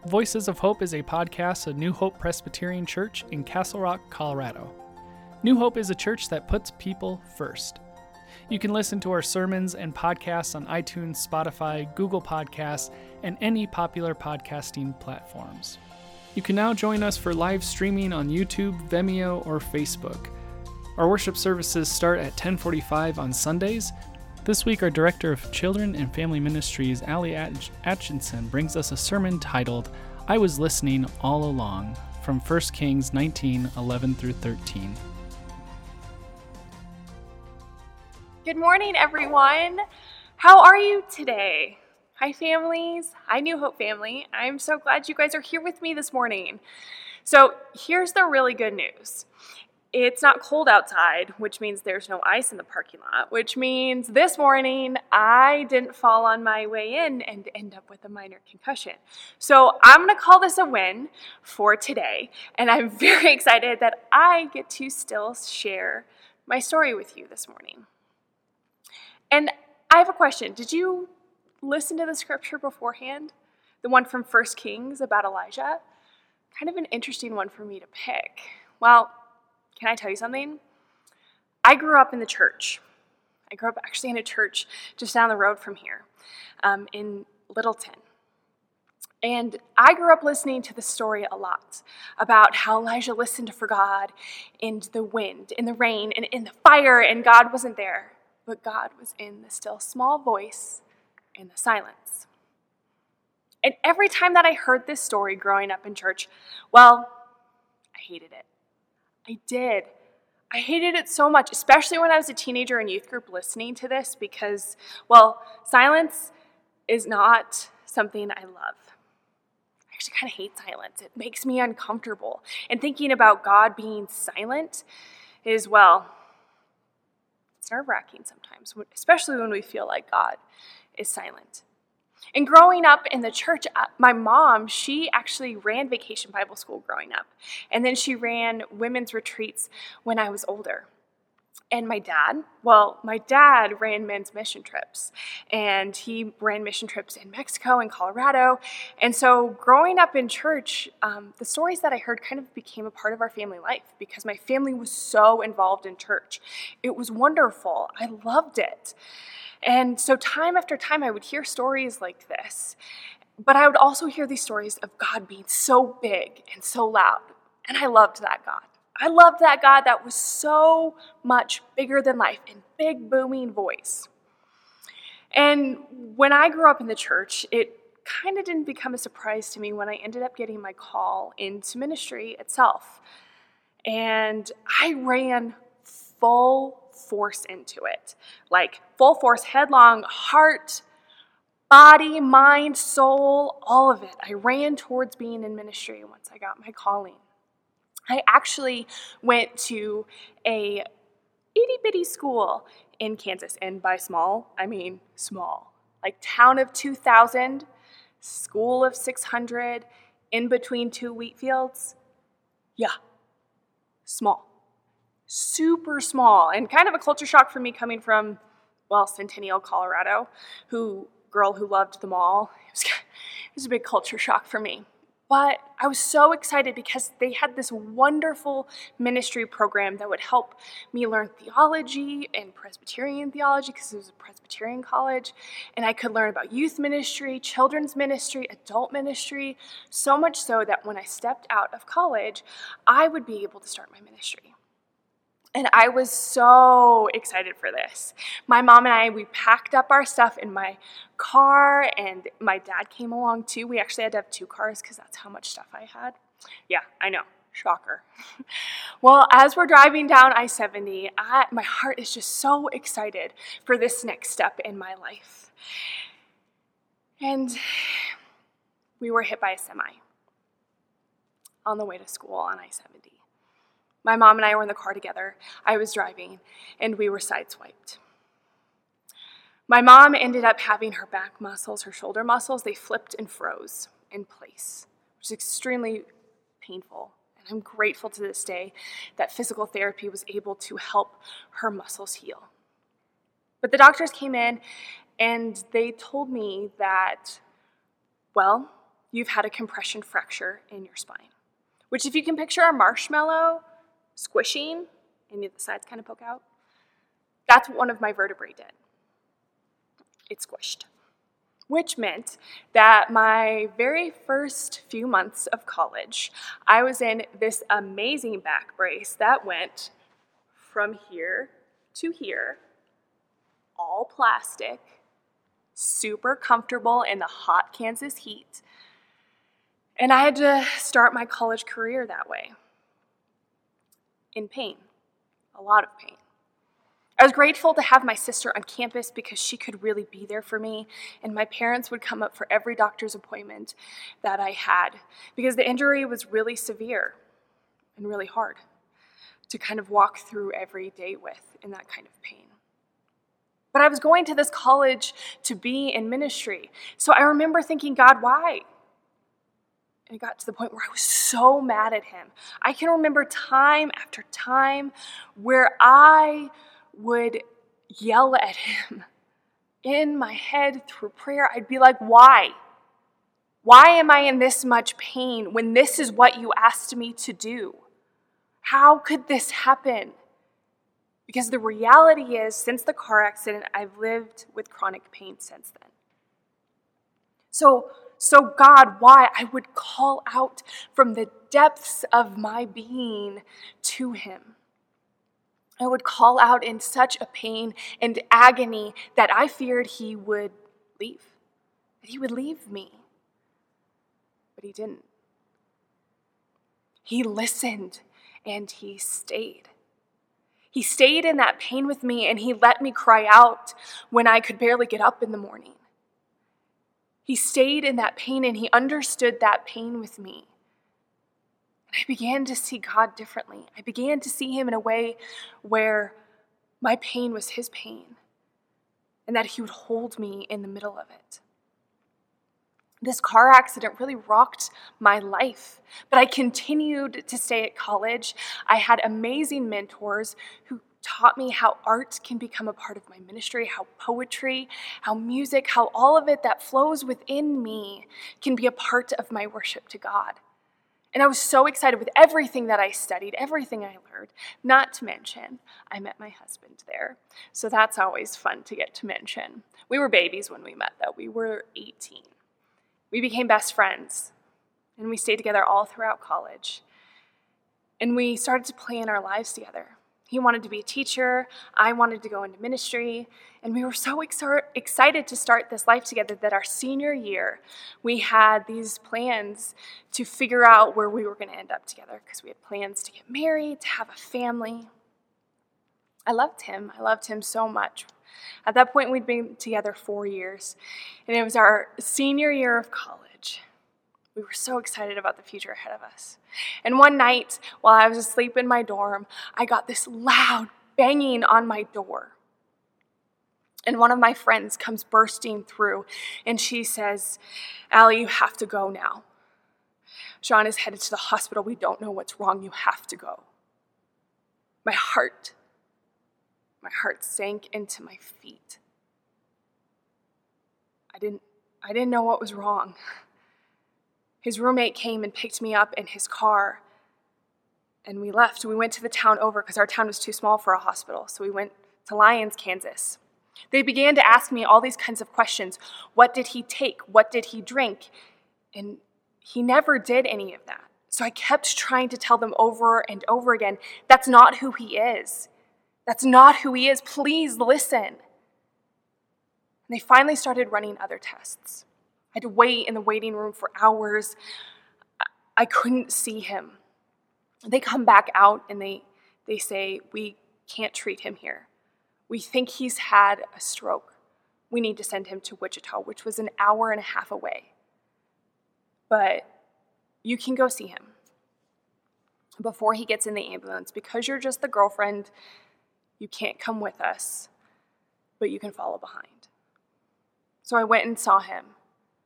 Voices of Hope is a podcast of New Hope Presbyterian Church in Castle Rock, Colorado. New Hope is a church that puts people first. You can listen to our sermons and podcasts on iTunes, Spotify, Google Podcasts, and any popular podcasting platforms. You can now join us for live streaming on YouTube, Vimeo, or Facebook. Our worship services start at 10:45 on Sundays. This week, our Director of Children and Family Ministries, Allie Atchison, brings us a sermon titled, I Was Listening All Along, from 1 Kings 19:11 through 13. Good morning, everyone. How are you today? Hi, families. Hi, New Hope family. I'm so glad you guys are here with me this morning. So here's the really good news. It's not cold outside, which means there's no ice in the parking lot, which means this morning I didn't fall on my way in and end up with a minor concussion. So I'm going to call this a win for today, and I'm very excited that I get to still share my story with you this morning. And I have a question. Did you listen to the scripture beforehand? The one from 1 Kings about Elijah? Kind of an interesting one for me to pick. Well, can I tell you something? I grew up in the church. I grew up actually in a church just down the road from here in Littleton. And I grew up listening to the story a lot about how Elijah listened for God in the wind, in the rain, and in the fire, and God wasn't there. But God was in the still small voice in the silence. And every time that I heard this story growing up in church, well, I hated it. I did. I hated it so much, especially when I was a teenager in youth group listening to this because, well, silence is not something I love. I actually kind of hate silence. It makes me uncomfortable. And thinking about God being silent is, well, it's nerve-wracking sometimes, especially when we feel like God is silent. And growing up in the church, my mom, she actually ran Vacation Bible School growing up. And then she ran women's retreats when I was older. And my dad ran men's mission trips. And he ran mission trips in Mexico and Colorado. And so growing up in church, the stories that I heard kind of became a part of our family life because my family was so involved in church. It was wonderful. I loved it. And so time after time, I would hear stories like this. But I would also hear these stories of God being so big and so loud. And I loved that God. I loved that God that was so much bigger than life in big, booming voice. And when I grew up in the church, it kind of didn't become a surprise to me when I ended up getting my call into ministry itself. And I ran full force into it. Like full force, headlong, heart, body, mind, soul, all of it. I ran towards being in ministry once I got my calling. I actually went to a itty-bitty school in Kansas, and by small, I mean small. Like town of 2,000, school of 600, in between two wheat fields. Yeah, small. Super small, and kind of a culture shock for me coming from, well, Centennial, Colorado, girl who loved the mall. It was a big culture shock for me. But I was so excited because they had this wonderful ministry program that would help me learn theology and Presbyterian theology because it was a Presbyterian college. And I could learn about youth ministry, children's ministry, adult ministry, so much so that when I stepped out of college, I would be able to start my ministry. And I was so excited for this. My mom and I, we packed up our stuff in my car, and my dad came along too. We actually had to have two cars because that's how much stuff I had. Yeah, I know. Shocker. Well, as we're driving down I-70, my heart is just so excited for this next step in my life. And we were hit by a semi on the way to school on I-70. My mom and I were in the car together. I was driving, and we were sideswiped. My mom ended up having her back muscles, her shoulder muscles, they flipped and froze in place, which is extremely painful. And I'm grateful to this day that physical therapy was able to help her muscles heal. But the doctors came in, and they told me that, well, you've had a compression fracture in your spine. Which, if you can picture a marshmallow squishing and the sides kind of poke out, that's what one of my vertebrae did. It squished. Which meant that my very first few months of college, I was in this amazing back brace that went from here to here, all plastic, super comfortable in the hot Kansas heat. And I had to start my college career that way. In pain, a lot of pain. I was grateful to have my sister on campus because she could really be there for me, and my parents would come up for every doctor's appointment that I had because the injury was really severe and really hard to kind of walk through every day with in that kind of pain. But I was going to this college to be in ministry, so I remember thinking, God, why? And it got to the point where I was so mad at him. I can remember time after time where I would yell at him in my head through prayer. I'd be like, why? Why am I in this much pain when this is what you asked me to do? How could this happen? Because the reality is, since the car accident, I've lived with chronic pain since then. So God, why? I would call out from the depths of my being to him. I would call out in such a pain and agony that I feared he would leave, that he would leave me. But he didn't. He listened and he stayed. He stayed in that pain with me, and he let me cry out when I could barely get up in the morning. He stayed in that pain, and he understood that pain with me. And I began to see God differently. I began to see him in a way where my pain was his pain, and that he would hold me in the middle of it. This car accident really rocked my life, but I continued to stay at college. I had amazing mentors who taught me how art can become a part of my ministry, how poetry, how music, how all of it that flows within me can be a part of my worship to God. And I was so excited with everything that I studied, everything I learned, not to mention I met my husband there. So that's always fun to get to mention. We were babies when we met, though. We were 18. We became best friends, and we stayed together all throughout college. And we started to plan our lives together. He wanted to be a teacher, I wanted to go into ministry, and we were so excited to start this life together that our senior year, we had these plans to figure out where we were going to end up together because we had plans to get married, to have a family. I loved him so much. At that point, we'd been together 4 years, and it was our senior year of college. We were so excited about the future ahead of us. And one night, while I was asleep in my dorm, I got this loud banging on my door. And one of my friends comes bursting through, and she says, "Allie, you have to go now. Sean is headed to the hospital. We don't know what's wrong. You have to go." My heart sank into my feet. I didn't know what was wrong. His roommate came and picked me up in his car, and we left. We went to the town over because our town was too small for a hospital, so we went to Lyons, Kansas. They began to ask me all these kinds of questions. What did he take? What did he drink? And he never did any of that. So I kept trying to tell them over and over again, that's not who he is. That's not who he is. Please listen. And they finally started running other tests. I had to wait in the waiting room for hours. I couldn't see him. They come back out and they say, "We can't treat him here. We think he's had a stroke. We need to send him to Wichita," which was an hour and a half away. "But you can go see him before he gets in the ambulance. Because you're just the girlfriend, you can't come with us, but you can follow behind." So I went and saw him.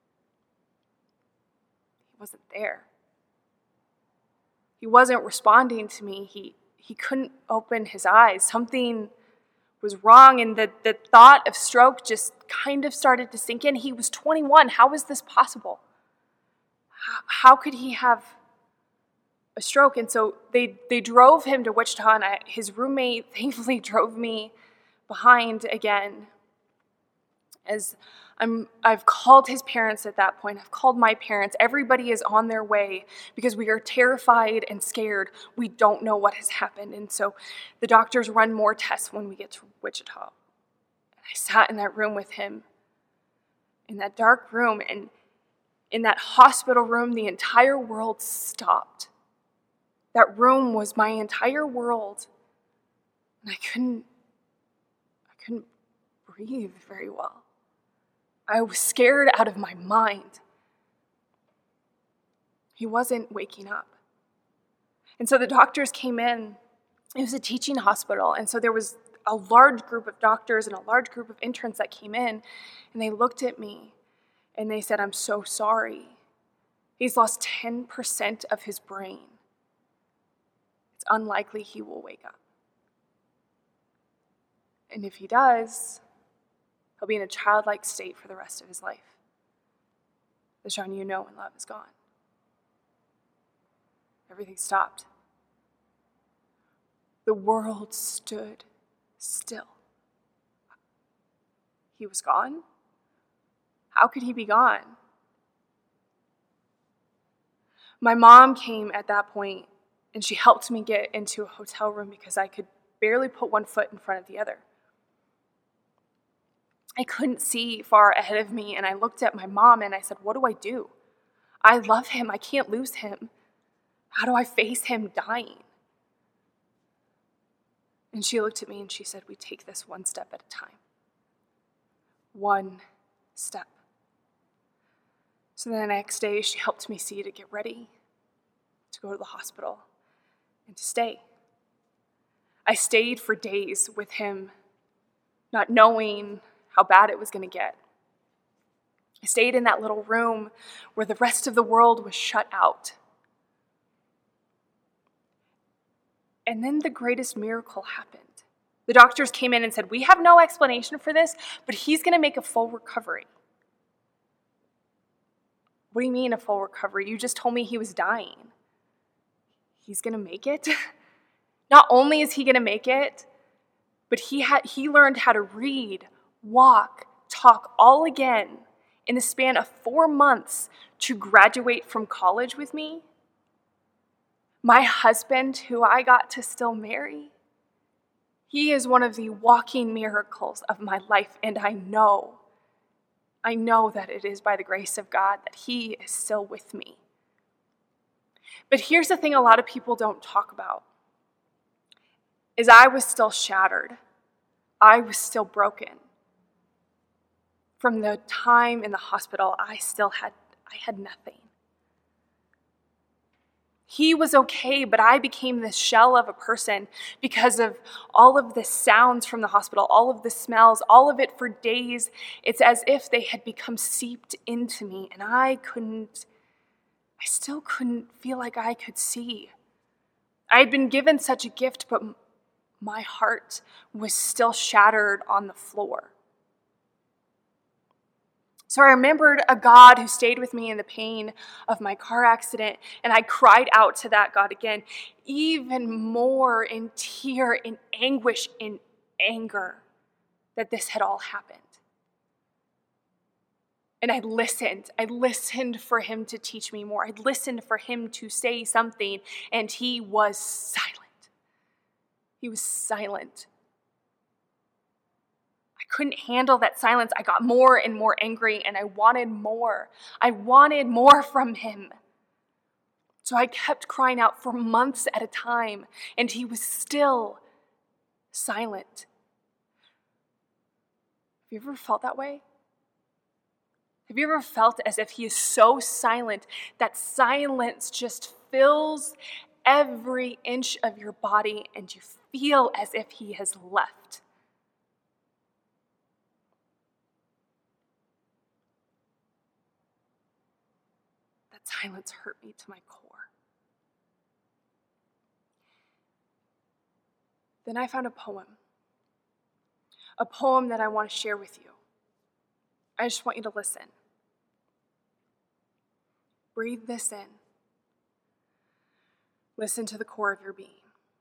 He wasn't there. He wasn't responding to me. He couldn't open his eyes. Something was wrong, and the thought of stroke just kind of started to sink in. He was 21. How was this possible? how could he have a stroke? And so they drove him to Wichita, and his roommate thankfully drove me behind again. As I've called his parents at that point. I've called my parents. Everybody is on their way because we are terrified and scared. We don't know what has happened. And so the doctors run more tests when we get to Wichita. And I sat in that room with him, in that dark room, and in that hospital room, the entire world stopped. That room was my entire world. And I couldn't breathe very well. I was scared out of my mind. He wasn't waking up. And so the doctors came in. It was a teaching hospital, and so there was a large group of doctors and a large group of interns that came in, and they looked at me, and they said, "I'm so sorry. He's lost 10% of his brain. It's unlikely he will wake up. And if he does, he'll be in a childlike state for the rest of his life. The Sean you know and love is gone." Everything stopped. The world stood still. He was gone? How could he be gone? My mom came at that point, and she helped me get into a hotel room because I could barely put one foot in front of the other. I couldn't see far ahead of me, and I looked at my mom and I said, "What do I do? I love him. I can't lose him. How do I face him dying?" And she looked at me and she said, "We take this one step at a time. One step." So the next day, she helped me see to get ready, to go to the hospital, and to stay. I stayed for days with him, not knowing how bad it was going to get. I stayed in that little room where the rest of the world was shut out. And then the greatest miracle happened. The doctors came in and said, "We have no explanation for this, but he's going to make a full recovery." What do you mean a full recovery? You just told me he was dying. He's going to make it? Not only is he going to make it, but he learned how to read, walk, talk all again in the span of 4 months to graduate from college with me. My husband, who I got to still marry, he is one of the walking miracles of my life, and I know that it is by the grace of God that he is still with me. But here's the thing a lot of people don't talk about, is I was still shattered. I was still broken. From the time in the hospital, I had nothing. He was okay, but I became this shell of a person because of all of the sounds from the hospital, all of the smells, all of it for days. It's as if they had become seeped into me, and I still couldn't feel like I could see. I had been given such a gift, but my heart was still shattered on the floor. So I remembered a God who stayed with me in the pain of my car accident, and I cried out to that God again, even more in tear, in anguish, in anger that this had all happened. And I listened for him to teach me more. I listened for him to say something, and he was silent. He was silent. I couldn't handle that silence. I got more and more angry, and I wanted more. I wanted more from him. So I kept crying out for months at a time, and he was still silent. Have you ever felt that way? Have you ever felt as if he is so silent that silence just fills every inch of your body and you feel as if he has left? That silence hurt me to my core. Then I found a poem that I want to share with you. I just want you to listen. Breathe this in. Listen to the core of your being.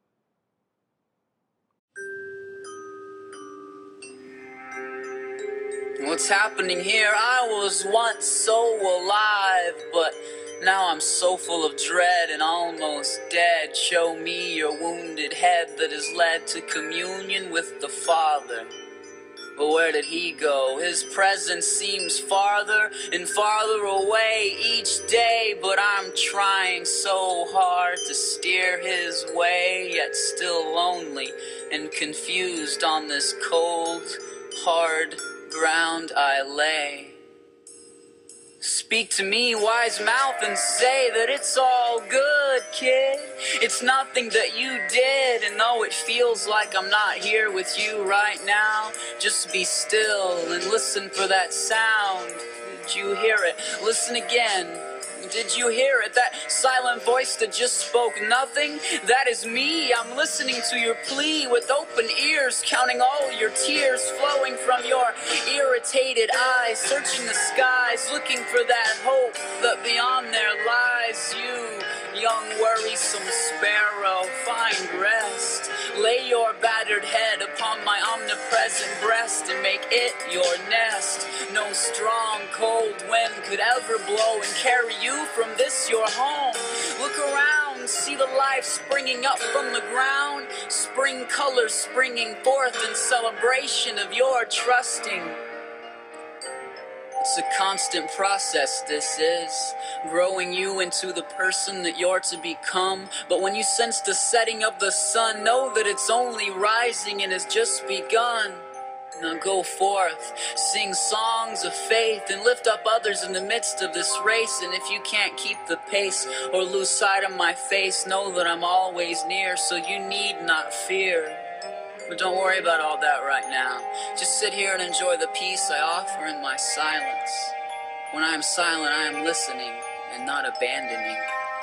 What's happening here? I was once so alive, but now I'm so full of dread and almost dead. Show me your wounded head that is led to communion with the Father. But where did he go? His presence seems farther and farther away each day, but I'm trying so hard to steer his way, yet still lonely and confused on this cold, hard ground I lay. Speak to me, wise mouth, and say that it's all good, kid. It's nothing that you did, and though it feels like I'm not here with you right now, just be still and listen for that sound. Did you hear it? Listen again. Did you hear it? That silent voice that just spoke nothing? That is me. I'm listening to your plea with open ears, counting all your tears flowing from your irritated eyes, searching the skies, looking for that hope that beyond there lies. You, young worrisome sparrow, find rest. Lay your battered head upon my omnipresent breast and make it your nest. No strong, cold wind could ever blow and carry you from this your home. Look around, see the life springing up from the ground, spring colors springing forth in celebration of your trusting. It's a constant process, this is, growing you into the person that you're to become. But when you sense the setting of the sun, know that it's only rising and has just begun. Now go forth, sing songs of faith, and lift up others in the midst of this race. And if you can't keep the pace or lose sight of my face, know that I'm always near, so you need not fear. But don't worry about all that right now. Just sit here and enjoy the peace I offer in my silence. When I am silent, I am listening and not abandoning.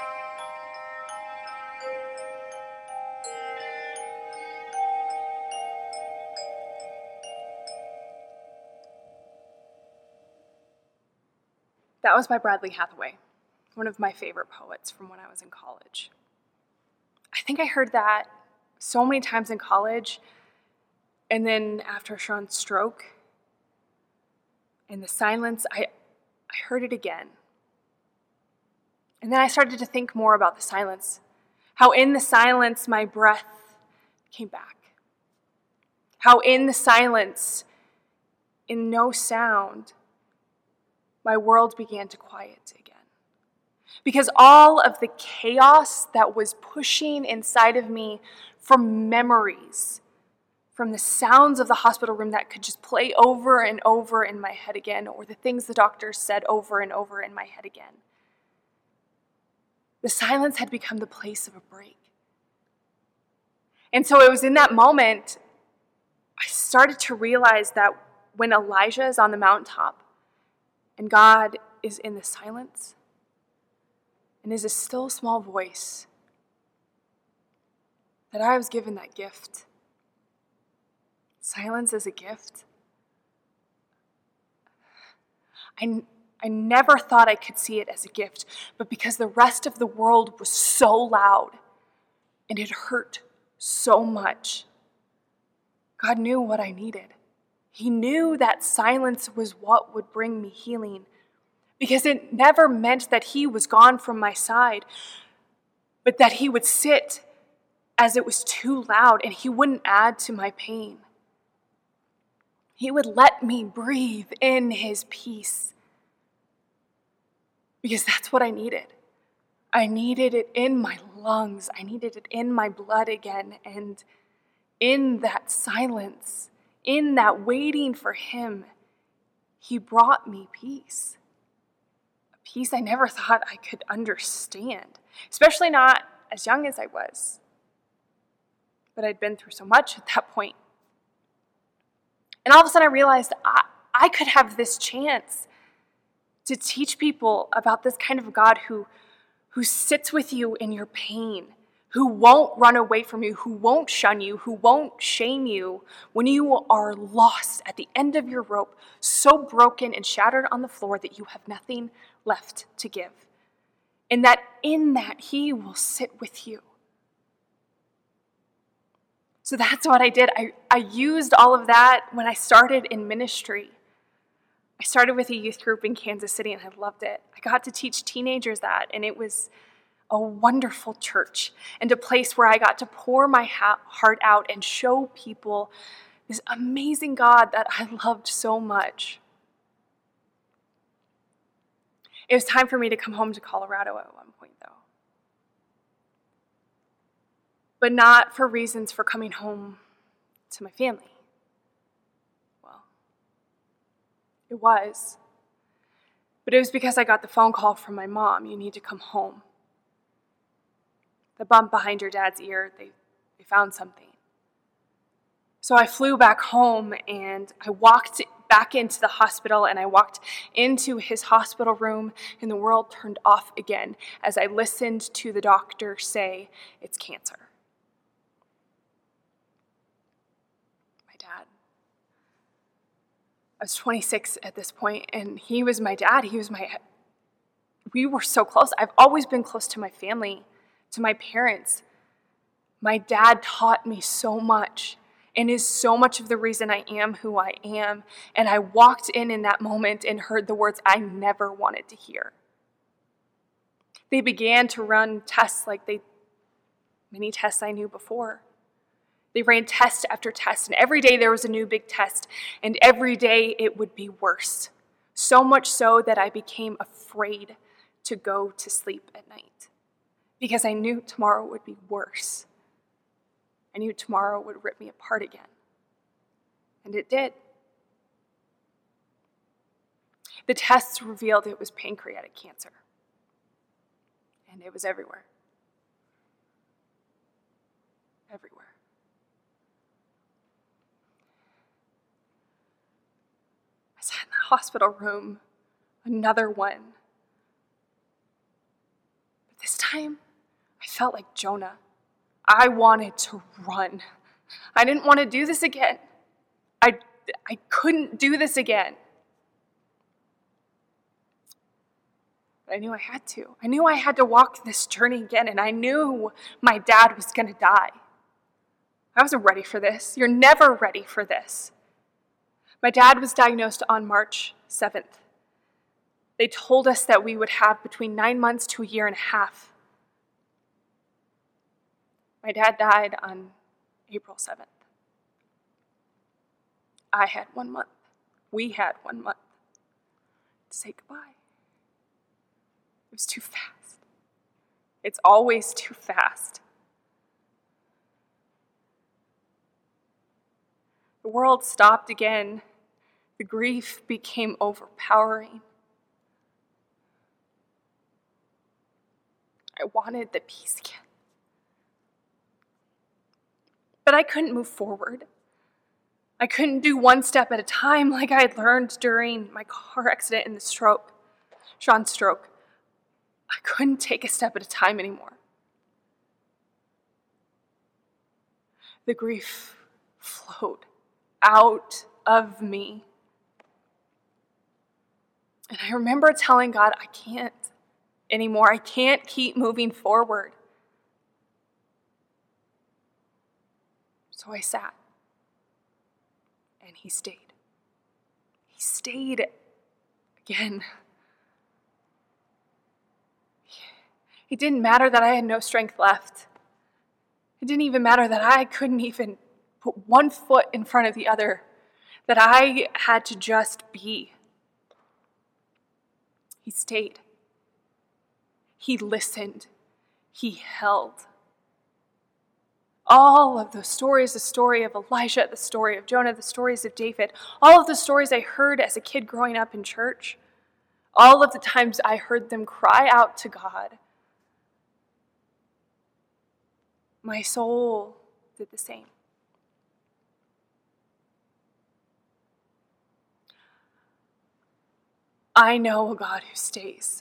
That was by Bradley Hathaway, one of my favorite poets from when I was in college. I think I heard that so many times in college, and then after Sean's stroke, in the silence, I heard it again. And then I started to think more about the silence, how in the silence my breath came back, how in the silence, in no sound, my world began to quiet again. Because all of the chaos that was pushing inside of me from memories, from the sounds of the hospital room that could just play over and over in my head again, or the things the doctors said over and over in my head again. The silence had become the place of a break. And so it was in that moment I started to realize that when Elijah is on the mountaintop and God is in the silence and is a still small voice, that I was given that gift. Silence is a gift. I never thought I could see it as a gift, but because the rest of the world was so loud and it hurt so much, God knew what I needed. He knew that silence was what would bring me healing, because it never meant that he was gone from my side, but that he would sit as it was too loud and he wouldn't add to my pain. He would let me breathe in his peace, because that's what I needed. I needed it in my lungs. I needed it in my blood again. And in that silence, in that waiting for him, he brought me peace. A peace I never thought I could understand, especially not as young as I was. But I'd been through so much at that point. And all of a sudden I realized I could have this chance to teach people about this kind of God who sits with you in your pain, who won't run away from you, who won't shun you, who won't shame you when you are lost at the end of your rope, so broken and shattered on the floor that you have nothing left to give. and that in that he will sit with you. So that's what I did. I used all of that when I started in ministry. I started with a youth group in Kansas City, and I loved it. I got to teach teenagers that, and it was a wonderful church and a place where I got to pour my heart out and show people this amazing God that I loved so much. It was time for me to come home to Colorado at one point, though. But not for reasons for coming home to my family. Well, it was. But it was because I got the phone call from my mom, "You need to come home." The bump behind your dad's ear, they found something. So I flew back home, and I walked back into the hospital, and I walked into his hospital room, and the world turned off again as I listened to the doctor say, "It's cancer." My dad. I was 26 at this point, and he was my dad. We were so close. I've always been close to my family, to my parents. My dad taught me so much and is so much of the reason I am who I am. And I walked in that moment and heard the words I never wanted to hear. They began to run tests like many tests I knew before. They ran test after test, and every day there was a new big test, and every day it would be worse. So much so that I became afraid to go to sleep at night because I knew tomorrow would be worse. I knew tomorrow would rip me apart again. And it did. The tests revealed it was pancreatic cancer. And it was everywhere. Everywhere. I sat in the hospital room, another one. But this time, I felt like Jonah. I wanted to run. I didn't want to do this again. I couldn't do this again. But I knew I had to. I knew I had to walk this journey again, and I knew my dad was going to die. I wasn't ready for this. You're never ready for this. My dad was diagnosed on March 7th. They told us that we would have between 9 months to a year and a half. My dad died on April 7th. I had 1 month. We had 1 month to say goodbye. It was too fast. It's always too fast. The world stopped again. The grief became overpowering. I wanted the peace again. But I couldn't move forward. I couldn't do one step at a time like I had learned during my car accident and Sean's stroke. I couldn't take a step at a time anymore. The grief flowed out of me. And I remember telling God, I can't anymore. I can't keep moving forward. So I sat, and he stayed. He stayed again. It didn't matter that I had no strength left. It didn't even matter that I couldn't even put one foot in front of the other, that I had to just be. He stayed. He listened. He held. All of those stories, the story of Elijah, the story of Jonah, the stories of David, all of the stories I heard as a kid growing up in church, all of the times I heard them cry out to God, my soul did the same. I know a God who stays.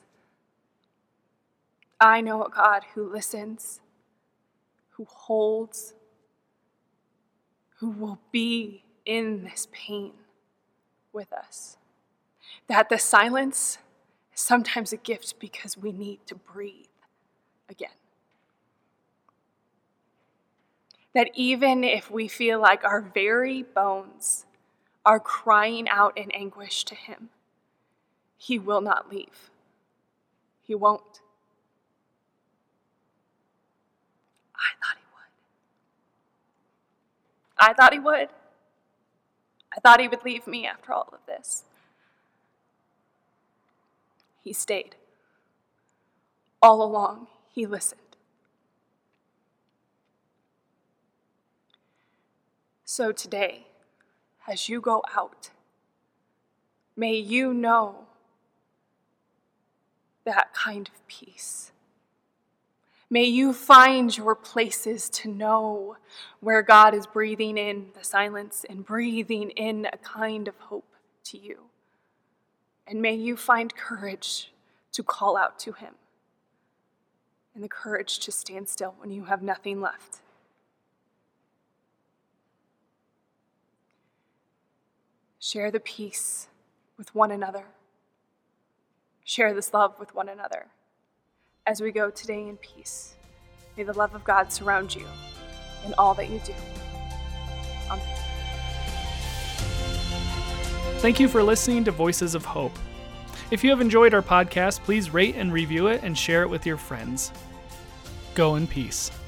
I know a God who listens, who holds, who will be in this pain with us. That the silence is sometimes a gift because we need to breathe again. That even if we feel like our very bones are crying out in anguish to him, he will not leave. He won't. I thought he would. I thought he would. I thought he would leave me after all of this. He stayed. All along, he listened. So today, as you go out, may you know that kind of peace. May you find your places to know where God is breathing in the silence and breathing in a kind of hope to you. And may you find courage to call out to him and the courage to stand still when you have nothing left. Share the peace with one another. Share this love with one another. As we go today in peace, may the love of God surround you in all that you do. Amen. Thank you for listening to Voices of Hope. If you have enjoyed our podcast, please rate and review it and share it with your friends. Go in peace.